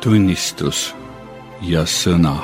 tunnistus ja sõna.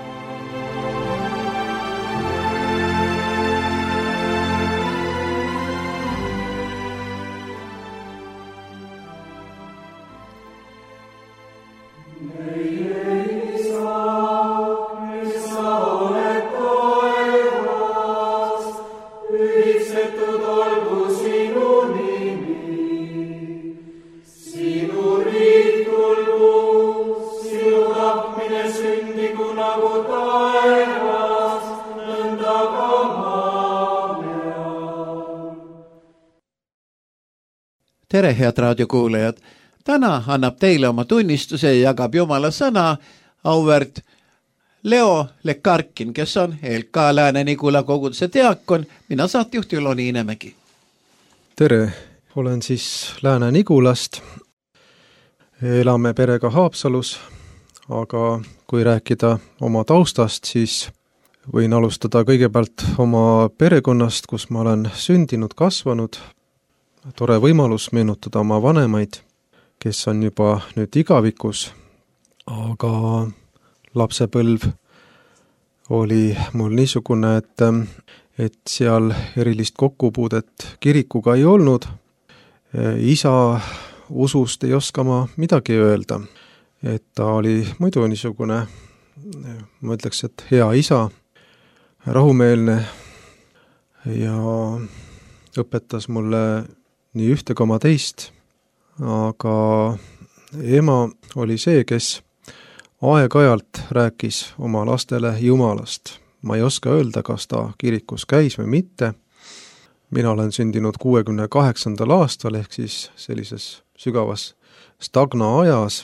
Tere, head raadiokuulajad! Täna annab teile oma tunnistuse ja jagab Jumala sõna auväärt Leo Lekarkin, kes on LK Lääne-Nigula koguduse diakon, mina saatejuht Ülo Niinemägi. Tere, olen siis Lääne-Nigulast. Elame perega Haapsalus, aga kui rääkida oma taustast, siis võin alustada kõigepealt oma perekonnast, kus ma olen sündinud, kasvanud. Tore võimalus meenutada oma vanemaid, kes on juba nüüd igavikus, aga lapsepõlv oli mul niisugune, et seal erilist kokkupuudet kirikuga ei olnud. Isa usust ei oska ma midagi öelda, et ta oli muidu niisugune, ma ütleks, et hea isa, rahumeelne ja õpetas mulle nii ühte kui teist, aga ema oli see, kes aeg-ajalt rääkis oma lastele Jumalast. Ma ei oska öelda, kas ta kirikus käis või mitte. Mina olen sündinud 68. aastal ehk siis sellises sügavas stagna ajas.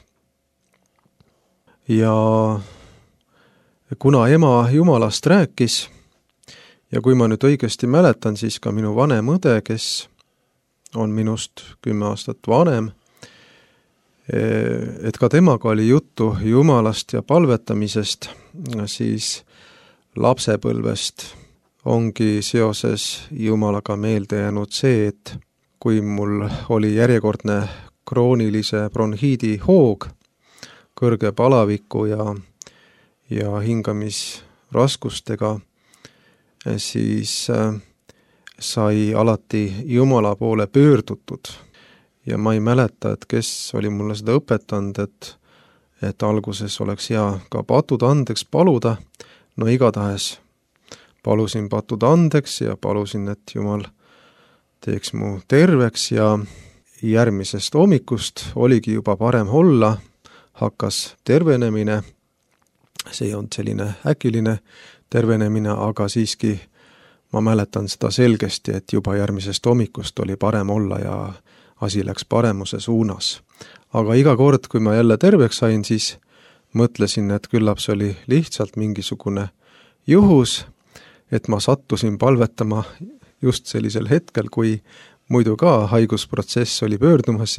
Ja kuna ema Jumalast rääkis ja kui ma nüüd õigesti mäletan, siis ka minu vanem õde, kes on minust 10 aastat vanem, et ka temaga oli juttu Jumalast ja palvetamisest, siis lapsepõlvest ongi seoses Jumalaga meelde jäänud see, et kui mul oli järjekordne kroonilise bronhiidi hoog, kõrge palaviku ja hingamisraskustega, siis sai alati Jumala poole pöördutud ja ma ei mäleta, et kes oli mulle seda õpetanud, et alguses oleks hea ka patud andeks paluda. No igatahes palusin patud andeks ja palusin, et Jumal teeks mu terveks ja järgmisest hommikust oligi juba parem olla, hakkas tervenemine. See ei olnud selline äkiline tervenemine, aga siiski ma mäletan seda selgesti, et juba järgmisest hommikust oli parem olla ja asi läks paremuse suunas. Aga iga kord, kui ma jälle terveks sain, siis mõtlesin, et küllap see oli lihtsalt mingisugune juhus, et ma sattusin palvetama just sellisel hetkel, kui muidu ka haigusprotsess oli pöördumas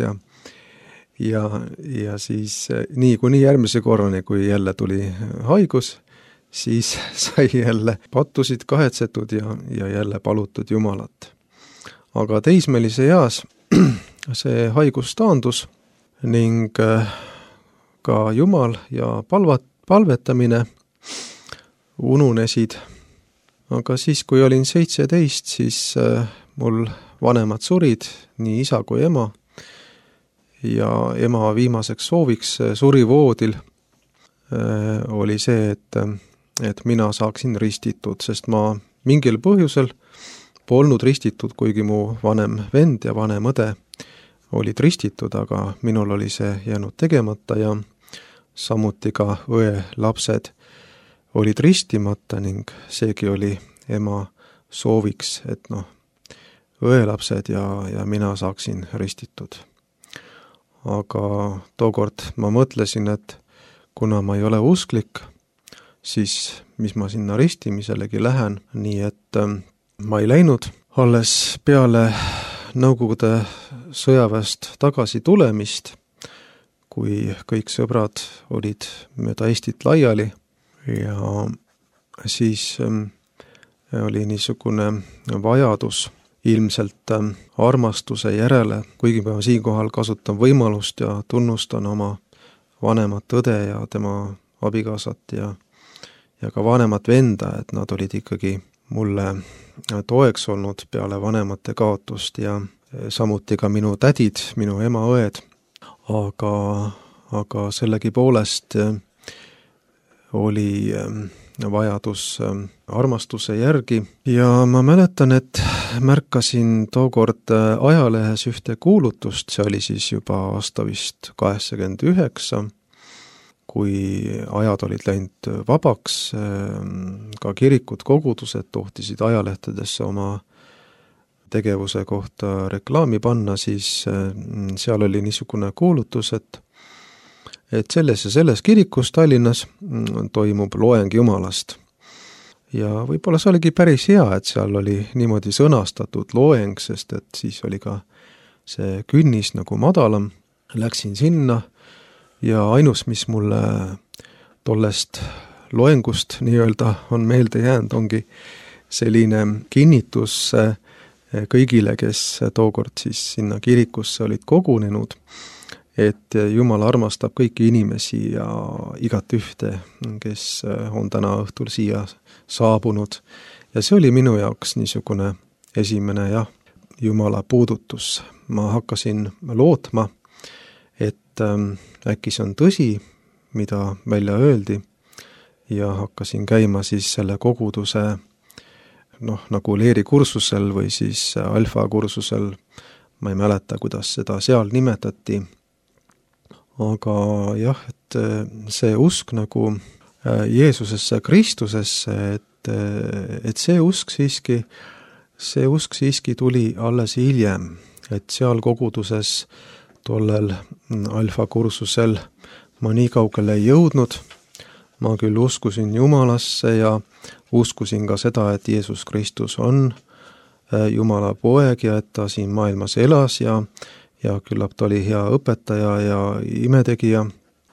ja siis nii kuni järgmise korrani, kui jälle tuli haigus, siis sai jälle pattusid kahetsetud ja jälle palutud Jumalat. Aga teismelise eas see haigus taandus ning ka Jumal ja palvetamine ununesid. Aga siis, kui olin 17, siis mul vanemad surid, nii isa kui ema, ja ema viimaseks sooviks surivoodil oli see, et mina saaksin ristitud, sest ma mingil põhjusel polnud ristitud, kuigi mu vanem vend ja vanem õde olid ristitud, aga minul oli see jäänud tegemata ja samuti ka õe lapsed olid ristimata ning seegi oli ema sooviks, et õe lapsed ja mina saaksin ristitud. Aga tookord ma mõtlesin, et kuna ma ei ole usklik, siis mis ma sinna ristimiselegi lähen, nii et ma ei läinud. Alles peale Nõukogude sõjaväest tagasi tulemist, kui kõik sõbrad olid mööda Eestit laiali ja siis oli niisugune vajadus ilmselt armastuse järele, kuigi ma siinkohal kasutan võimalust ja tunnustan oma vanemat õde ja tema abikaasat ja ka vanemat venda, et nad olid ikkagi mulle toeks olnud peale vanemate kaotust ja samuti ka minu tädid, minu ema-õed, aga sellegipoolest oli vajadus armastuse järgi ja ma mäletan, et märkasin tookord ajalehes ühte kuulutust, see oli siis juba aasta vist 89, kui ajad olid läinud vabaks, ka kirikud, kogudused tohtisid ajalehtedesse oma tegevuse kohta reklaami panna, siis seal oli niisugune kuulutus, et selles ja selles kirikus Tallinnas toimub loeng Jumalast. Ja võib-olla see oligi päris hea, et seal oli niimoodi sõnastatud loeng, sest et siis oli ka see künnis nagu madalam. Läksin sinna ja ainus, mis mulle tollest loengust nii-öelda on meelde jäänud, ongi selline kinnitus kõigile, kes tookord siis sinna kirikusse olid kogunenud, et Jumal armastab kõiki inimesi ja igat ühte, kes on täna õhtul siia saabunud. Ja see oli minu jaoks niisugune esimene Jumala puudutus. Ma hakkasin lootma, et äkki see on tõsi, mida välja öeldi, ja hakkasin käima siis selle koguduse nagu leerikursusel või siis alfa-kursusel, ma ei mäleta, kuidas seda seal nimetati, aga et see usk nagu Jeesusesse, Kristusesse, et see usk siiski tuli alles hiljem, et seal koguduses tollel alfa-kursusel ma nii kaugele ei jõudnud. Ma küll uskusin Jumalasse ja uskusin ka seda, et Jeesus Kristus on Jumala poeg ja et ta siin maailmas elas ja küllap ta oli hea õpetaja ja imetegija,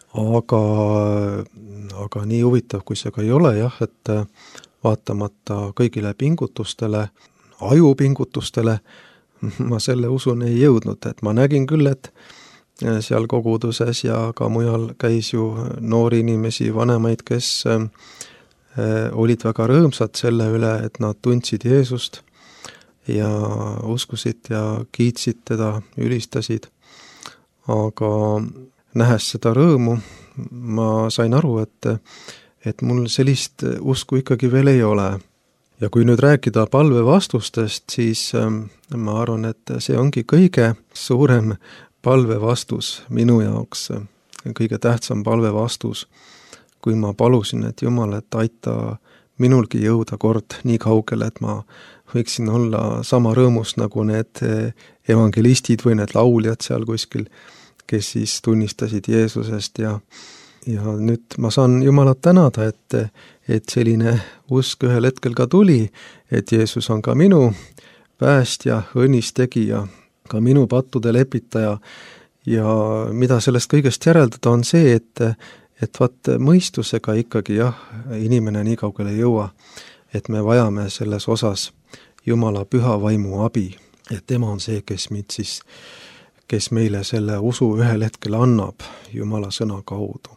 aga nii huvitav, kui see ka ei ole, et vaatamata kõigile pingutustele, ajupingutustele, ma selle usun ei jõudnud, et ma nägin küll, et seal koguduses ja ka mujal käis ju noori inimesi, vanemaid, kes olid väga rõõmsad selle üle, et nad tundsid Jeesust ja uskusid ja kiitsid teda, ülistasid. Aga nähes seda rõõmu, ma sain aru, et mul sellist usku ikkagi veel ei ole. Ja kui nüüd rääkida palvevastustest, siis ma arvan, et see ongi kõige suurem palvevastus minu jaoks, kõige tähtsam palvevastus, kui ma palusin, et Jumal, et aita minulgi jõuda kord nii kaugele, et ma võiksin olla sama rõõmus nagu need evangelistid või need lauljad seal kuskil, kes siis tunnistasid Jeesusest ja nüüd ma saan Jumalat tänada, et selline usk ühel hetkel ka tuli, et Jeesus on ka minu päästja, õnnistegija, ka minu pattude lepitaja ja mida sellest kõigest järeldada on see, et mõistusega ikkagi inimene nii kaugele ei jõua, et me vajame selles osas Jumala püha vaimu abi, et tema on see, kes meile selle usu ühel hetkel annab Jumala sõna kaudu.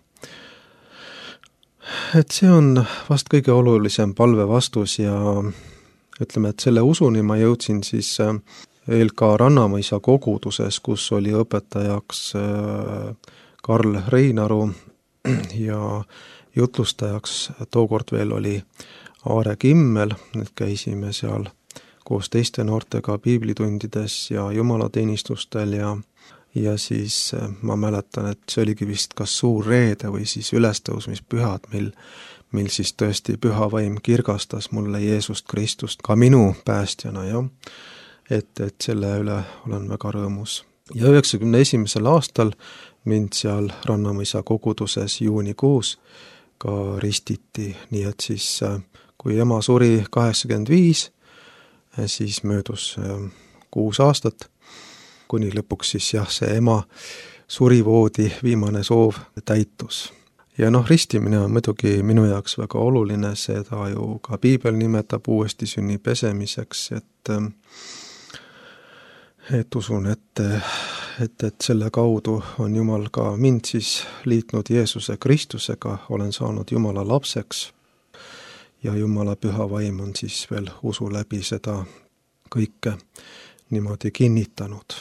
Et see on vast kõige olulisem palvevastus ja ütleme, et selle usuni ma jõudsin siis LK Rannamõisa koguduses, kus oli õpetajaks Karl Reinaru ja jutlustajaks tookord veel oli Aare Kimmel, et käisime seal koos teiste noortega piiblitundides ja jumalateenistustel ja siis ma mäletan, et see oligi vist kas suur reede või siis ülestõusmispühad, mil siis tõesti püha vaim kirgastas mulle Jeesust Kristust ka minu päästjana, et selle üle olen väga rõõmus. Ja 91. aastal mind seal Rannamõisa koguduses juunikuus ka ristiti, nii et siis kui ema suri 85, siis möödus 6 aastat, kuni lõpuks siis see ema surivoodi viimane soov täitus. Ja ristimine on muidugi minu jaoks väga oluline, seda ju ka piibel nimetab uuesti sünni pesemiseks, et usun, et selle kaudu on Jumal ka mind siis liitnud Jeesuse Kristusega, olen saanud Jumala lapseks ja Jumala püha vaim on siis veel usu läbi seda kõike niimoodi kinnitanud.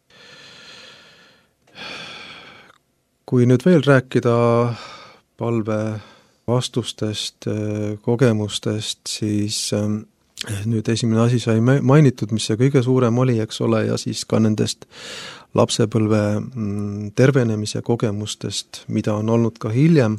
Kui nüüd veel rääkida palve vastustest, kogemustest, siis nüüd esimene asi sai mainitud, mis see kõige suurem oli, eks ole, ja siis ka nendest lapsepõlve tervenemise kogemustest, mida on olnud ka hiljem.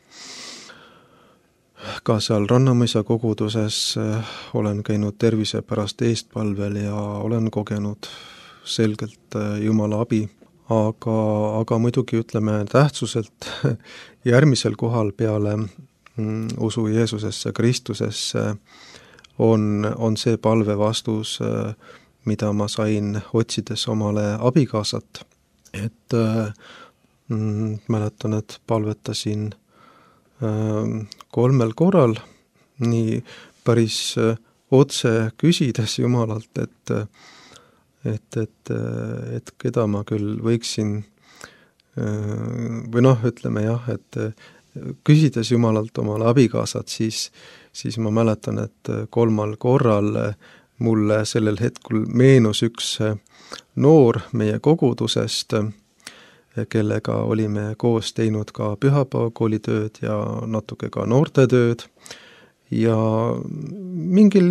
Ka seal Rannamõisa koguduses olen käinud tervise pärast eestpalvel ja olen kogenud selgelt Jumala abi. Aga muidugi ütleme tähtsuselt järgmisel kohal peale usu Jeesusesse, Kristusesse on see palve vastus, mida ma sain otsides omale abikaasat. Et mäletan, et palvetasin 3 korral, nii päris otse küsides Jumalalt, et keda ma küll võiksin, või ütleme jah, et küsides Jumalalt omale abikaasat, siis ma mäletan, et 3 korral mulle sellel hetkel meenus üks noor meie kogudusest, kellega olime koos teinud ka pühapäevakoolitööd ja natuke ka noortetööd. Ja mingil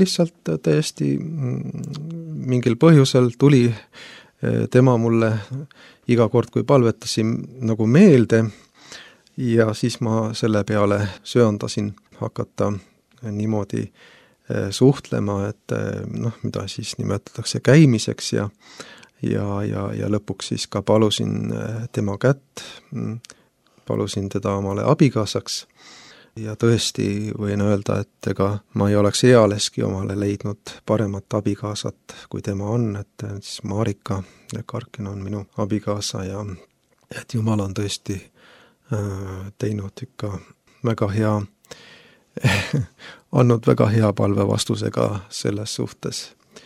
põhjusel tuli tema mulle iga kord, kui palvetasin, nagu meelde ja siis ma selle peale söandasin hakata niimoodi suhtlema, et mida siis nimetatakse käimiseks ja lõpuks siis ka palusin tema kätt, palusin teda omale abikaasaks. Ja tõesti võin öelda, et ega ma ei oleks ealeski omale leidnud paremat abikaasat, kui tema on, et siis Marika Karkin on minu abikaasa ja et Jumal on tõesti teinud ikka väga hea, andnud väga hea palve vastusega selles suhtes.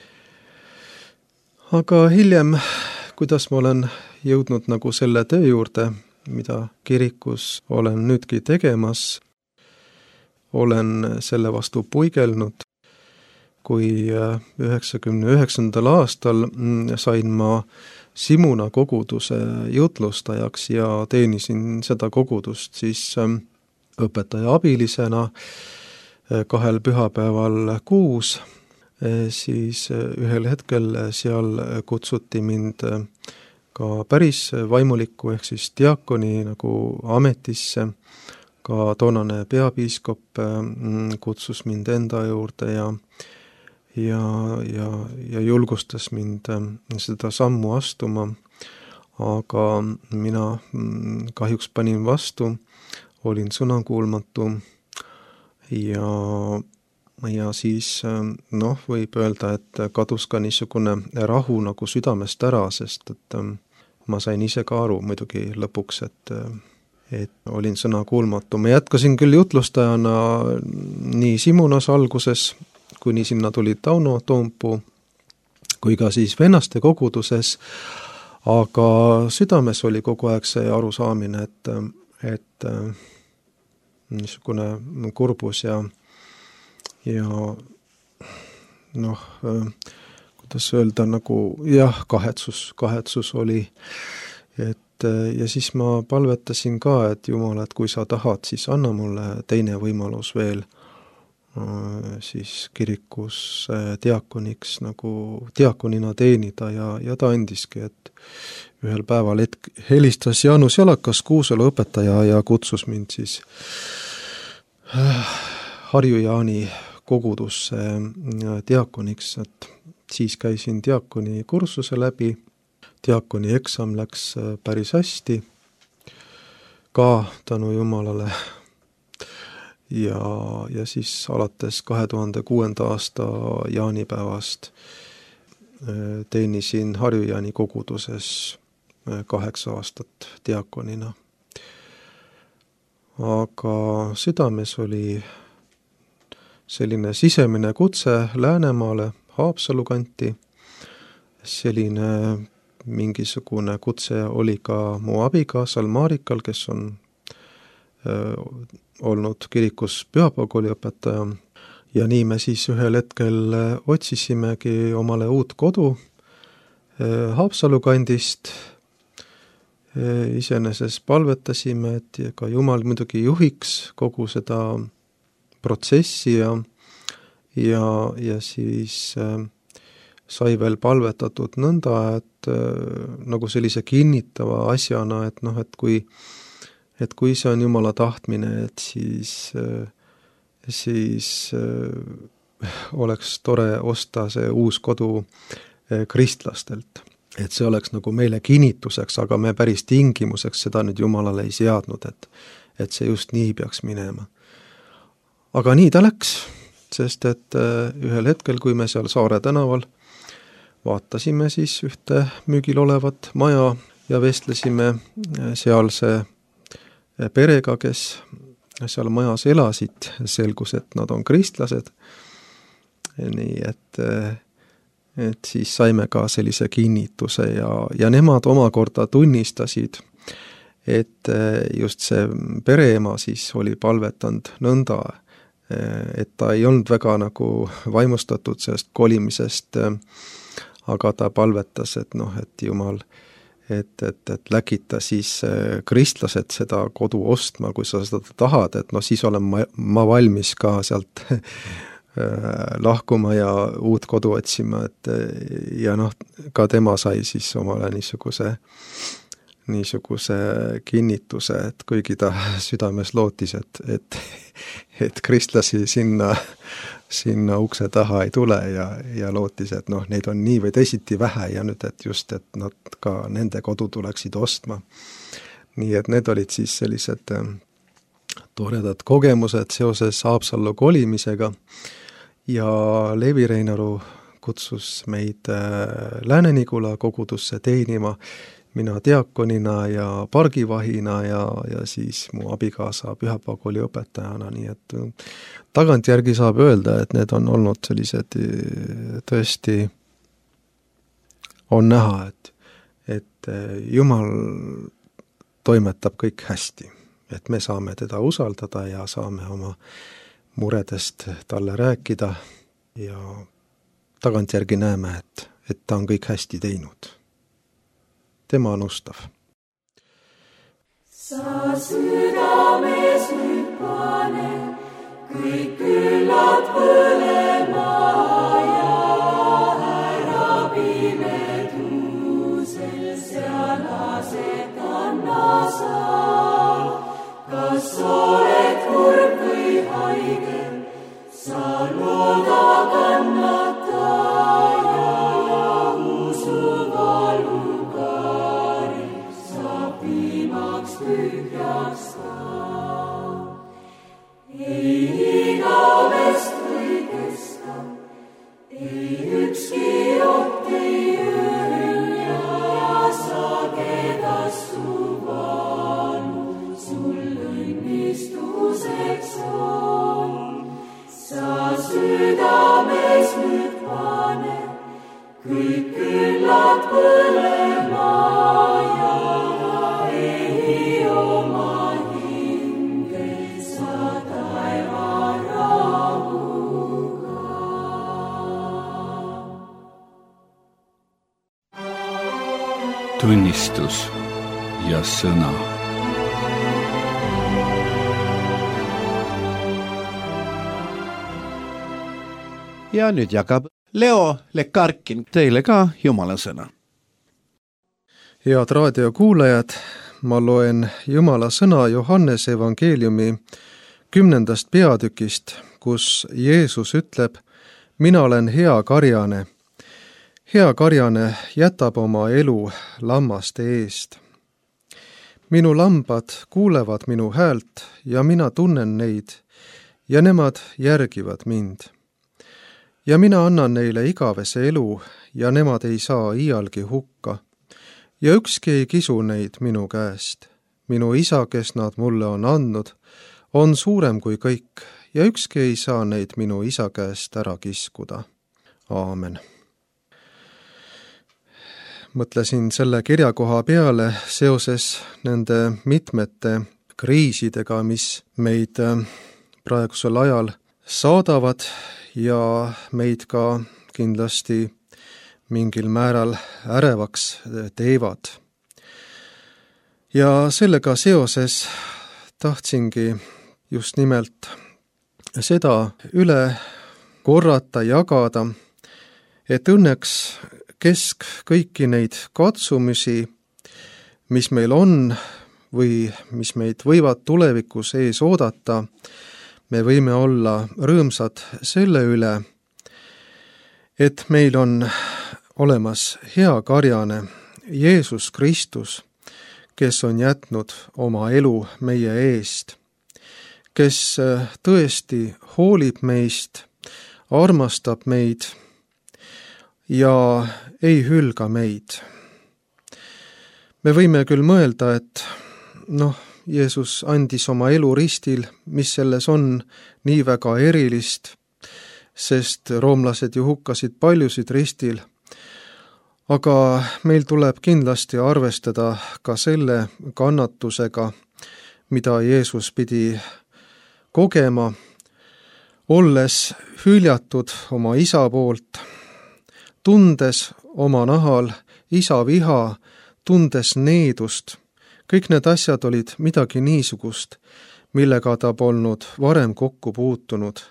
Aga hiljem, kuidas ma olen jõudnud nagu selle töö juurde, mida kirikus olen nüüdki tegemas, olen selle vastu puigelnud, kui 99. aastal sain ma Simuna koguduse jutlustajaks ja teenisin seda kogudust siis õpetaja abilisena 2 pühapäeval kuus, siis ühel hetkel seal kutsuti mind ka päris vaimuliku ehk siis diakoni nagu ametisse. Ka toonane peapiiskop kutsus mind enda juurde ja julgustas mind seda sammu astuma, aga mina kahjuks panin vastu, olin sõnakuulmatu ja siis võib öelda, et kadus ka niisugune rahu nagu südamest ära, sest et ma sain ise ka aru muidugi lõpuks, et olin sõnakuulmatu. Ma jätkasin küll jutlustajana nii Simunas alguses, kuni sinna tuli Tauno Toompuu, kui ka siis vennaste koguduses, aga südames oli kogu aeg see arusaamine, et niisugune kurbus ja kuidas öelda, nagu jah, kahetsus oli, ja siis ma palvetasin ka, et Jumal, et kui sa tahad, siis anna mulle teine võimalus veel siis kirikus diakoniks nagu diakonina teenida ja ta andiski, et ühel päeval helistas Jaanus Jalakas, Kuusalu õpetaja, ja kutsus mind siis Harju-Jaani kogudusse diakoniks, et siis käisin diakoni kursuse läbi. Diakoni eksam läks päris hästi, ka tänu Jumalale. Ja siis alates 2006. aasta jaanipäevast teenisin Harju-Jaani koguduses 8 aastat diakonina. Aga südames oli selline sisemine kutse Läänemaale, Haapsalu kanti, selline mingisugune kutse oli ka mu abikaasal Marikal, kes on olnud kirikus pühapäevakooli õpetaja, ja nii me siis ühel hetkel otsisimegi omale uut kodu Haapsalu kandist. Iseenesest palvetasime, et ka Jumal muidugi juhiks kogu seda protsessi ja siis sai veel palvetatud nõnda, et nagu sellise kinnitava asjana, et noh, et kui see on Jumala tahtmine, et siis oleks tore osta see uus kodu kristlastelt. Et see oleks nagu meile kinnituseks, aga me päris tingimuseks seda nüüd Jumalale ei seadnud, et see just nii peaks minema. Aga nii ta läks, sest et ühel hetkel, kui me seal Saare tänaval vaatasime siis ühte müügil olevat maja ja vestlesime sealse perega, kes seal majas elasid, selgus, et nad on kristlased. Nii, et siis saime ka sellise kinnituse ja nemad omakorda tunnistasid, et just see pereema siis oli palvetanud nõnda, et ta ei olnud väga nagu vaimustatud sellest kolimisest, aga ta palvetas, et noh, et Jumal, et läkita siis kristlased seda kodu ostma, kui sa seda tahad, et no siis olen ma valmis ka sealt lahkuma ja uut kodu otsima, et ja noh, ka tema sai siis omale niisuguse kinnituse, et kuigi ta südames lootis, et kristlasi sinna ukse taha ei tule ja lootis, et noh, neid on nii või teisiti vähe ja nüüd, et just, et nad ka nende kodu tuleksid ostma. Nii, et need olid siis sellised toredad kogemused seoses Haapsallu kolimisega ja Leevi Reinaru kutsus meid Lääne-Nigula kogudusse teenima, mina diakonina ja pargivahina ja siis mu abikaasa pühapäevakooli õpetajana, nii et tagantjärgi saab öelda, et need on olnud sellised tõesti on näha, et Jumal toimetab kõik hästi, et me saame teda usaldada ja saame oma muredest talle rääkida ja tagantjärgi näeme, et ta on kõik hästi teinud. Tema on ustav. Sa südames nüüd pane kõik küllad põlema ja ära pimedusel seal aset anna sa. Kas oled kurb või haige, sa looda kannata ja usu valukari saab viimaks tühjaks ka. Ei igavest või kesta, ei ükski oht ei õnja ja sa kedas su valu sul õnnistuseks on. Sa südames nüüd pane kõik küllad põlema ja ei oma hinge sa taeva rahuga. Tunnistus ja sõna. Ja nüüd jagab Leo Lekarkin teile ka Jumala sõna. Head raadiokuulajad, ma loen Jumala sõna Johannese evangeeliumi 10. peatükist, kus Jeesus ütleb, mina olen hea karjane. Hea karjane jätab oma elu lammaste eest. Minu lambad kuulevad minu häält ja mina tunnen neid ja nemad järgivad mind. Ja mina annan neile igavese elu ja nemad ei saa iialgi hukka. Ja ükski ei kisu neid minu käest. Minu isa, kes nad mulle on andnud, on suurem kui kõik ja ükski ei saa neid minu isa käest ära kiskuda. Aamen. mõtlesin selle kirjakoha peale seoses nende mitmete kriisidega, mis meid praegusel ajal saadavad ja meid ka kindlasti mingil määral ärevaks teevad. Ja sellega seoses tahtsingi just nimelt seda üle korrata, jagada, et õnneks kesk kõiki neid katsumusi, mis meil on või mis meid võivad tulevikus ees oodata, me võime olla rõõmsad selle üle, et meil on olemas hea karjane Jeesus Kristus, kes on jätnud oma elu meie eest, kes tõesti hoolib meist, armastab meid ja ei hülga meid. Me võime küll mõelda, et Jeesus andis oma elu ristil, mis selles on nii väga erilist, sest roomlased ju hukkasid paljusid ristil, aga meil tuleb kindlasti arvestada ka selle kannatusega, mida Jeesus pidi kogema, olles hüljatud oma isa poolt, tundes oma nahal isa viha, tundes needust. Kõik need asjad olid midagi niisugust, millega ta polnud varem kokku puutunud,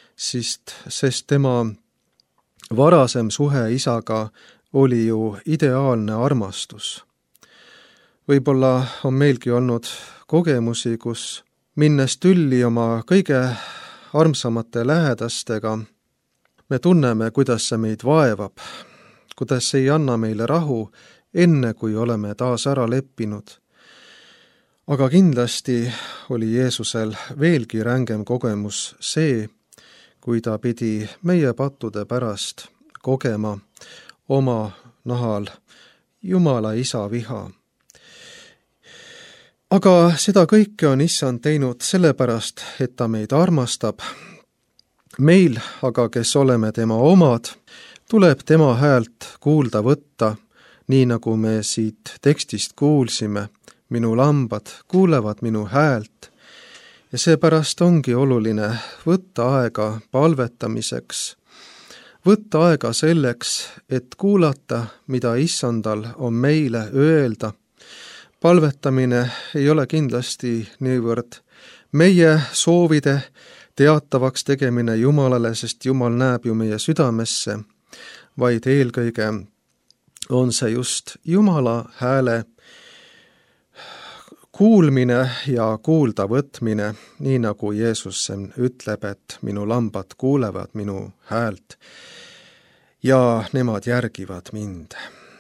sest tema varasem suhe isaga oli ju ideaalne armastus. Võib-olla on meilgi olnud kogemusi, kus minnes tülli oma kõige armsamate lähedastega, me tunneme, kuidas see meid vaevab, kuidas see ei anna meile rahu, enne kui oleme taas ära leppinud. Aga kindlasti oli Jeesusel veelgi rängem kogemus see, kui ta pidi meie pattude pärast kogema oma nahal Jumala isa viha. Aga seda kõike on Issand teinud sellepärast, et ta meid armastab. Meil aga, kes oleme tema omad, tuleb tema häält kuulda võtta, nii nagu me siit tekstist kuulsime. Minu lambad kuulevad minu häält ja seepärast ongi oluline võtta aega palvetamiseks, võtta aega selleks, et kuulata, mida Issandal on meile öelda. Palvetamine ei ole kindlasti niivõrd meie soovide teatavaks tegemine Jumalale, sest Jumal näeb ju meie südamesse, vaid eelkõige on see just Jumala hääle kuulmine ja kuulda võtmine, nii nagu Jeesus ütleb, et minu lambad kuulevad minu häält ja nemad järgivad mind.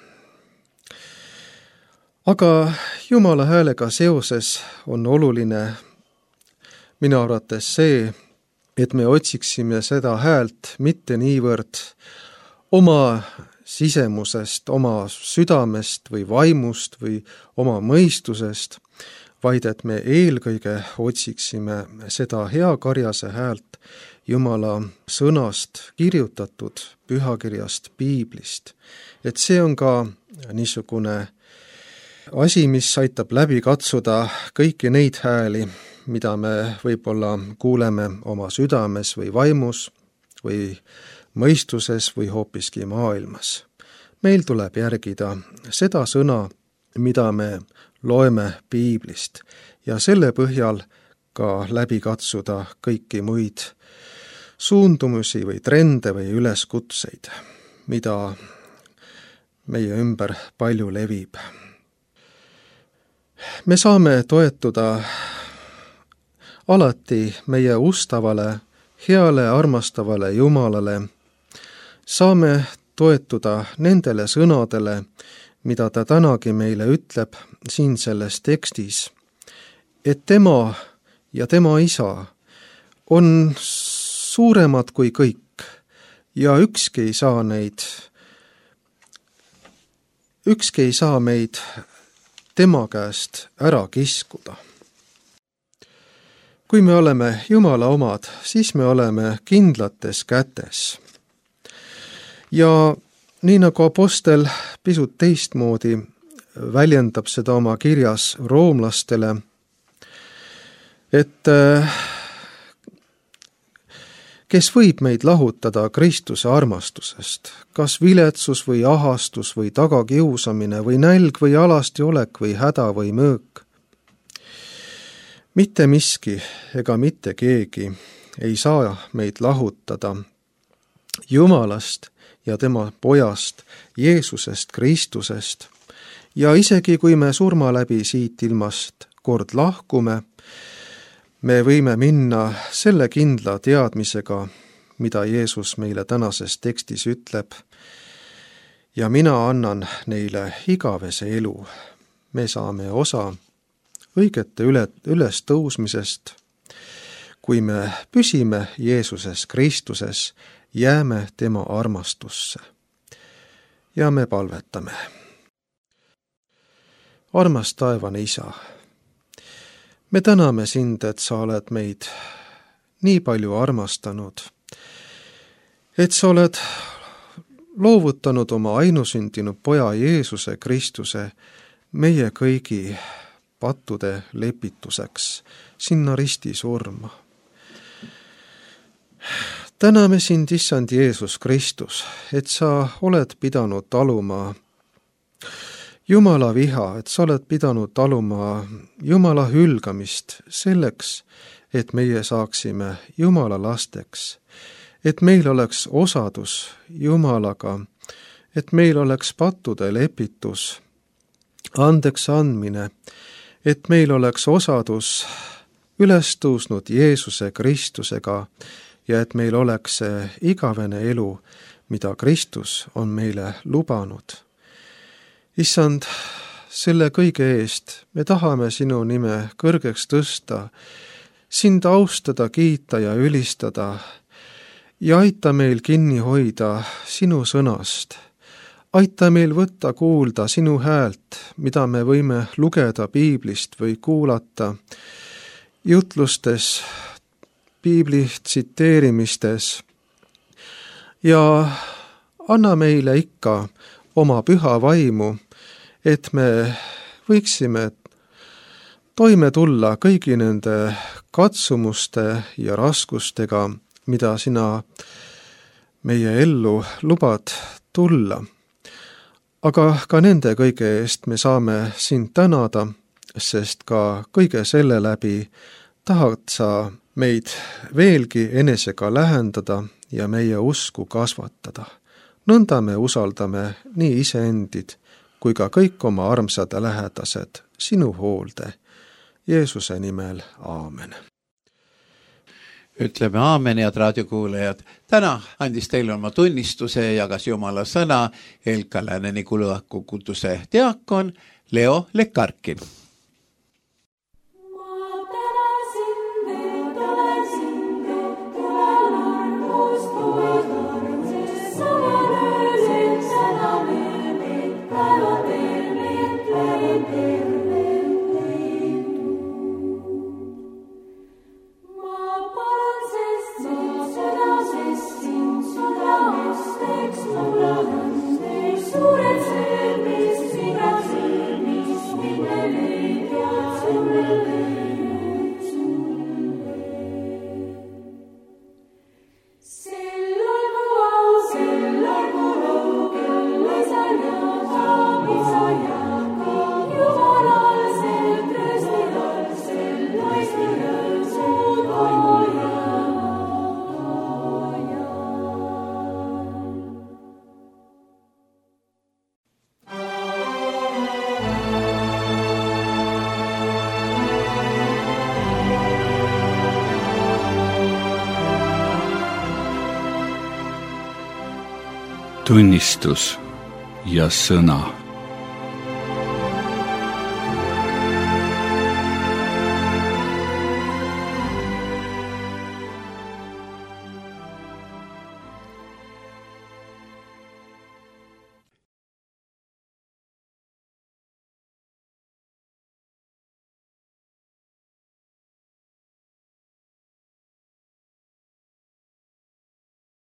Aga Jumala häälega seoses on oluline minu arvates see, et me otsiksime seda häält mitte niivõrd oma sisemusest, oma südamest või vaimust või oma mõistusest, vaid et me eelkõige otsiksime seda hea karjase häält Jumala sõnast kirjutatud pühakirjast, piiblist. Et see on ka niisugune asi, mis aitab läbi katsuda kõiki neid hääli, mida me võib-olla kuuleme oma südames või vaimus või mõistuses või hoopiski maailmas. Meil tuleb järgida seda sõna, mida me loeme piiblist ja selle põhjal ka läbi katsuda kõiki muid suundumusi või trende või üleskutseid, mida meie ümber palju levib. Me saame toetuda alati meie ustavale, heale, armastavale Jumalale, saame toetuda nendele sõnadele, mida ta tänagi meile ütleb siin selles tekstis, et tema ja tema isa on suuremad kui kõik ja ükski ei saa meid tema käest ära kiskuda. Kui me oleme Jumala omad, siis me oleme kindlates kätes. Ja nii nagu apostel pisut teistmoodi väljendab seda oma kirjas roomlastele, et kes võib meid lahutada Kristuse armastusest, kas viletsus või ahastus või tagakiusamine või nälg või alastiolek või häda või mõõk. Mitte miski ega mitte keegi ei saa meid lahutada Jumalast ja tema pojast, Jeesusest Kristusest, ja isegi kui me surma läbi siit ilmast kord lahkume, me võime minna selle kindla teadmisega, mida Jeesus meile tänases tekstis ütleb, ja mina annan neile igavese elu. Me saame osa õigete ülestõusmisest, kui me püsime Jeesuses Kristuses, jääme tema armastusse. Ja me palvetame. Armas taevane Isa, me täname sind, et sa oled meid nii palju armastanud, et sa oled loovutanud oma ainusündinud poja Jeesuse Kristuse meie kõigi pattude lepituseks sinna risti surma. Täname sind, issand Jeesus Kristus, et sa oled pidanud taluma Jumala viha, et sa oled pidanud taluma Jumala hülgamist selleks, et meie saaksime Jumala lasteks, et meil oleks osadus Jumalaga, et meil oleks pattude lepitus, andeks andmine, et meil oleks osadus üles tõusnud Jeesuse Kristusega ja et meil oleks see igavene elu, mida Kristus on meile lubanud. Issand, selle kõige eest me tahame sinu nime kõrgeks tõsta, sind austada, kiita ja ülistada ja aita meil kinni hoida sinu sõnast. Aita meil võtta kuulda sinu häält, mida me võime lugeda piiblist või kuulata jutlustes, piibli tsiteerimistes ja anna meile ikka oma püha vaimu, et me võiksime toime tulla kõigi nende katsumuste ja raskustega, mida sina meie ellu lubad tulla. Aga ka nende kõige eest me saame sind tänada, sest ka kõige selle läbi tahad sa meid veelgi enesega lähendada ja meie usku kasvatada. Nõnda me usaldame nii iseendid kui ka kõik oma armsad lähedased sinu hoolde. Jeesuse nimel, aamen. Ütleme aamen, head raadiokuulajad. Täna andis teile oma tunnistuse ja jagas Jumala sõna Elka Lääne-Nigula koguduse diakon Leo Lekarkin. Tunnistus ja sõna.